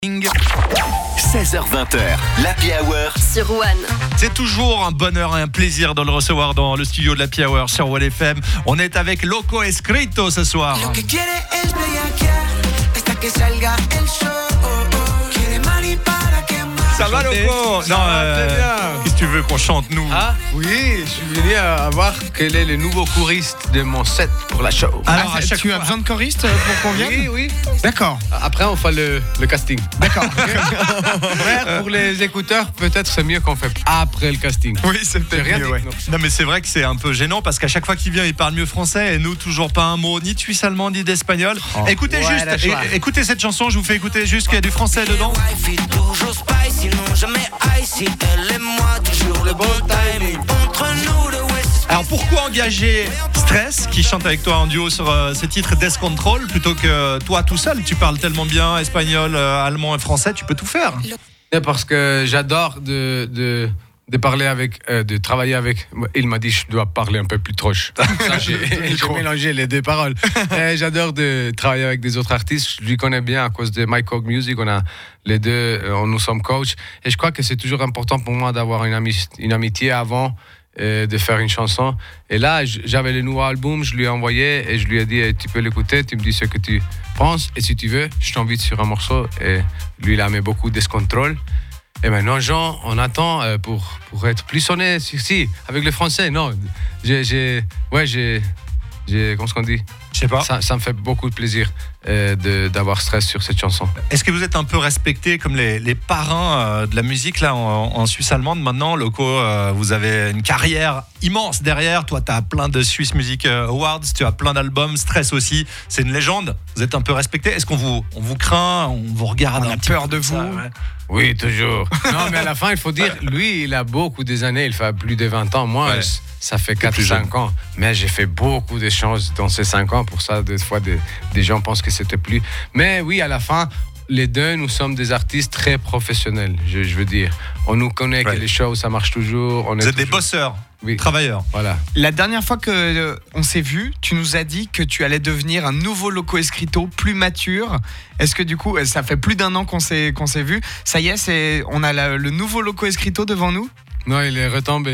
16h20, l'Happy Hour sur One. C'est toujours un bonheur et un plaisir de le recevoir dans le studio de l'Happy Hour sur One FM. On est avec Loco Escrito ce soir. Ça va Loco? Non, qu'est-ce que tu veux qu'on chante nous? Ah oui, je suis venu à voir quel est le nouveau choriste de mon set pour la show. Alors, à chaque tu as besoin de choriste pour qu'on vienne? Oui. D'accord. Après, on fait le casting. D'accord. Frère, pour les écouteurs, peut-être c'est mieux qu'on fait après le casting. Oui, c'est peut-être J'ai rien mieux, dit, ouais. non. Non, mais c'est vrai que c'est un peu gênant parce qu'à chaque fois qu'il vient, il parle mieux français et nous, toujours pas un mot ni de suisse allemand ni d'espagnol. Écoutez Ouais, juste, la joie. écoutez cette chanson, je vous fais écouter juste qu'il y a du français dedans. Toujours spicy, non jamais icy. Elle et moi, toujours le bon timing. Entre nous, le West. Alors pourquoi engager Stress, qui chante avec toi en duo sur ce titre Descontrol, plutôt que toi tout seul? Tu parles tellement bien espagnol, allemand et français, tu peux tout faire. Parce que j'adore de parler avec, de travailler avec. Il m'a dit je dois parler un peu plus troche. Ça, j'ai mélangé les deux paroles. J'adore de travailler avec des autres artistes. Je lui connais bien à cause de My Cog Music. On a les deux, nous sommes coachs. Et je crois que c'est toujours important pour moi d'avoir une amitié avant de faire une chanson. Et là, j'avais le nouveau album, je lui ai envoyé et je lui ai dit tu peux l'écouter, tu me dis ce que tu penses et si tu veux, je t'invite sur un morceau. Et lui, il a mis beaucoup Descontrol. Et maintenant, Jean, on attend pour être plus sonné. Si, avec le français, non. J'ai comment est-ce qu'on dit? Je sais pas. Ça me fait beaucoup de plaisir d'avoir Stress sur cette chanson. Est-ce que vous êtes un peu respecté comme les parrains de la musique là en Suisse allemande maintenant? Loco, vous avez une carrière immense derrière. Toi, tu as plein de Swiss Music Awards, tu as plein d'albums, Stress aussi. C'est une légende. Vous êtes un peu respecté. Est-ce qu'on vous craint? On vous regarde? On a peur de vous? Oui, toujours. Non, mais à la fin, il faut dire, lui, il a beaucoup des années. Il fait plus de 20 ans. Moi, ça fait 4-5 ans. Mais j'ai fait beaucoup de choses dans ces 5 ans. Pour ça, des fois, des gens pensent que c'était plus. Mais oui, à la fin, les deux, nous sommes des artistes très professionnels, je veux dire. On nous connaît que les shows, ça marche toujours. Vous êtes des bosseurs, travailleurs. Voilà. La dernière fois qu'on s'est vu, tu nous as dit que tu allais devenir un nouveau Loco Escrito, plus mature. Est-ce que du coup, ça fait plus d'1 an qu'on s'est vu? Ça y est, on a le nouveau Loco Escrito devant nous? Non, il est retombé.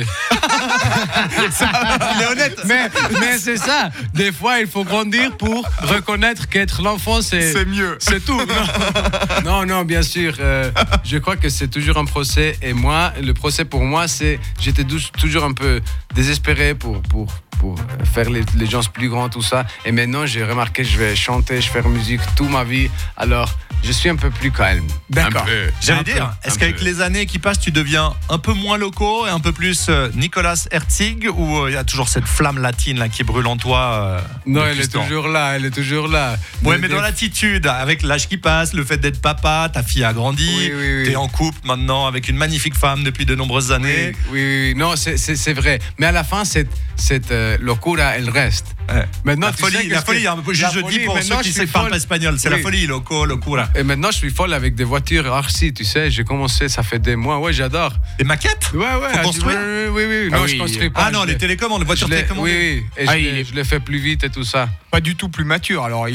Il est honnête. Mais c'est ça. Des fois, il faut grandir pour reconnaître qu'être l'enfant, c'est mieux. C'est tout. Non, bien sûr. Je crois que c'est toujours un procès. Et moi, le procès pour moi, j'étais toujours un peu désespéré pour faire les gens plus grands, tout ça. Et maintenant, j'ai remarqué que je vais chanter, je vais faire musique toute ma vie. Alors, je suis un peu plus calme. D'accord. J'allais dire, est-ce qu'avec les années qui passent, tu deviens un peu moins Loco et un peu plus Nicolas Herzig, ou il y a toujours cette flamme latine là, qui brûle en toi? Non, elle est toujours là. Ouais, mais dans l'attitude, avec l'âge qui passe, le fait d'être papa, ta fille a grandi, Oui. t'es en couple maintenant avec une magnifique femme depuis de nombreuses années. Oui. Non, c'est vrai. Mais à la fin, cette locura, elle reste. Maintenant, La folie, je dis pour ceux qui ne parlent pas espagnol, c'est la folie, locura. Et maintenant, je suis folle avec des voitures RC, tu sais. J'ai commencé, ça fait des mois. Ouais, j'adore. Des maquettes? Ouais. Faut construire? Oui. Non, je construis pas. Ah non, les télécommandes, les voitures télécommandées. Oui. Et je les fais plus vite et tout ça. Pas du tout plus mature, alors. Il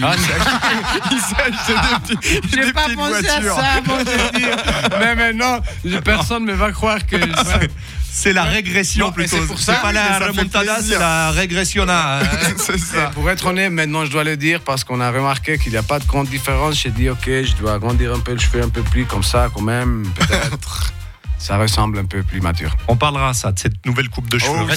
s'agit de J'ai pas pensé à ça, moi, je veux dire. Mais maintenant, personne ne va croire que... C'est la régression Non, plutôt. c'est pour ça, C'est pas la mais ça fait remontada, plaisir. c'est la régression. C'est ça. Pour être honnête, maintenant je dois le dire parce qu'on a remarqué qu'il n'y a pas de grande différence. J'ai dit ok, je dois agrandir un peu le cheveu un peu plus comme ça quand même. Peut-être ça ressemble un peu plus mature. On parlera ça de cette nouvelle coupe de cheveux. Oh,